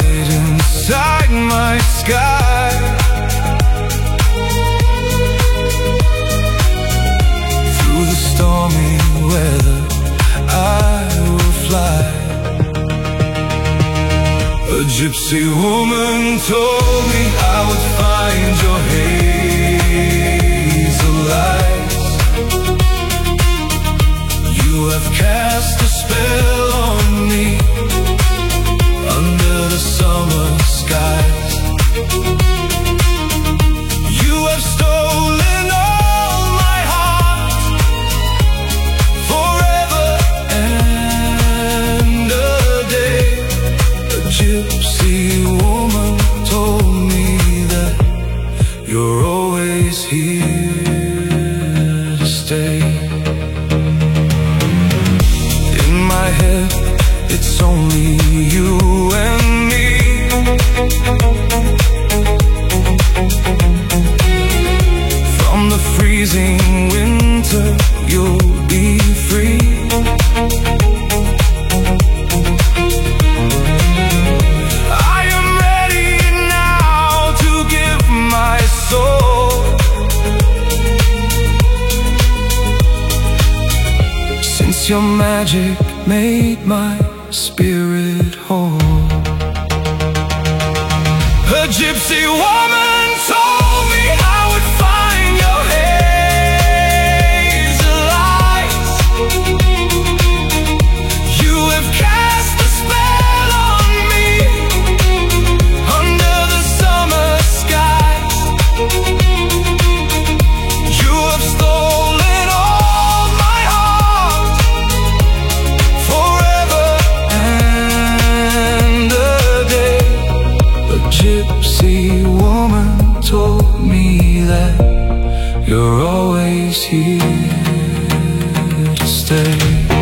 light inside my sky. Through the stormy weather I will fly. A gypsy woman told me I would find your hazel eyes. You have cast a spell on me under the summer skies. You have stolen all my heart forever and a day. A gypsy woman told me that you're always here to stay. In my head, it's only you and me. From the freezing winter, you'll be free. I am ready now to give my soul. Since your magic made my spirit whole. A gypsy woman told me I would find your hazel eyes. You have cast a spell on me under the summer skies. You have stolen all my heart forever and a day. A gypsy woman told me that you're always here to stay.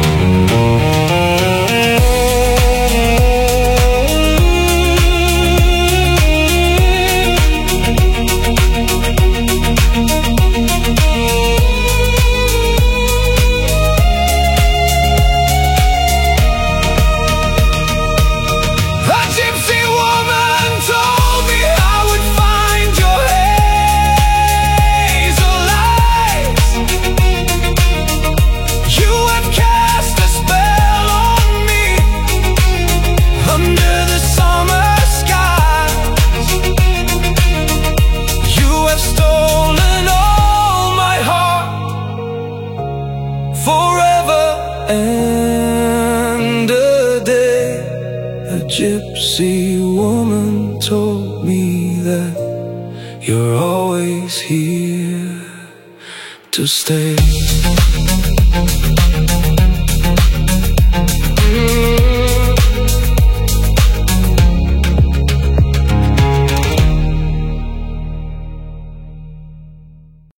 Forever and a day. A gypsy woman told me that you're always here to stay.